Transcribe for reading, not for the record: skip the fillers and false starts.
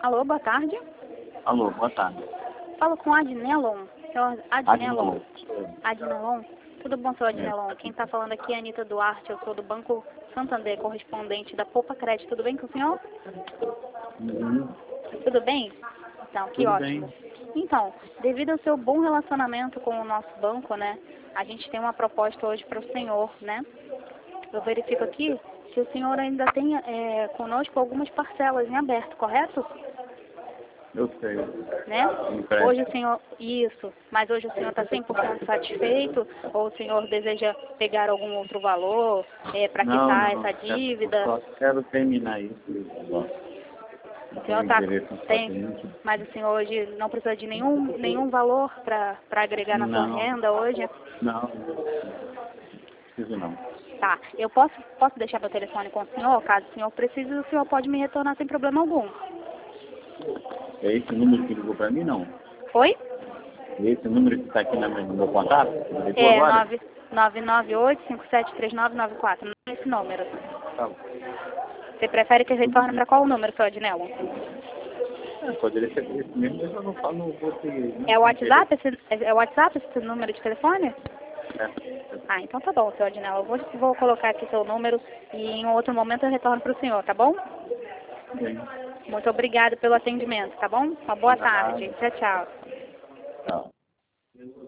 Alô, boa tarde. Alô, boa tarde. Falo com Adnelon. Senhor Adnelon. Adnelon. Adnelon. Tudo bom, senhor É. Adnelon? Quem está falando aqui é a Anitta Duarte. Eu sou do Banco Santander, correspondente da Poupa Crédito. Tudo bem com o senhor? Uhum. Tudo bem? Então, que Tudo ótimo. bem. Então, devido ao seu bom relacionamento com o nosso banco, né? A gente tem uma proposta hoje para o senhor, né? Eu verifico aqui que o senhor ainda tem conosco algumas parcelas em aberto, correto? Eu sei. Né? Empréstimo. Hoje o senhor, isso, mas hoje o senhor está 100% satisfeito ou o senhor deseja pegar algum outro valor para quitar essa dívida? Só quero terminar isso. O senhor mas o senhor hoje não precisa de nenhum valor para agregar na sua renda hoje? Não preciso não. Tá, eu posso deixar meu telefone com o senhor? Caso o senhor precise, o senhor pode me retornar sem problema algum. É esse número que ligou para mim, não? Oi? É esse número que está aqui no meu contato? É 998573994, não é esse número. Tá bom. Você prefere que eu retorne para qual número, seu Adnelon? Poderia ser esse mesmo, mas eu não falo, não vou ter... É o WhatsApp? É o WhatsApp esse número de telefone? É. Ah, então tá bom, seu Adnelon. Eu vou colocar aqui seu número e em um outro momento eu retorno para o senhor, tá bom? Bem. Muito obrigada pelo atendimento, tá bom? Uma boa tarde. Tchau, tchau. Tchau.